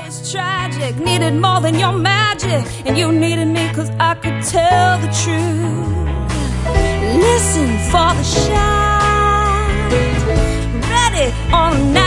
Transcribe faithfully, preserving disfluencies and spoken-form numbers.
was tragic, needed more than your magic, and you needed me cause I could tell the truth. Listen for the shout, ready on the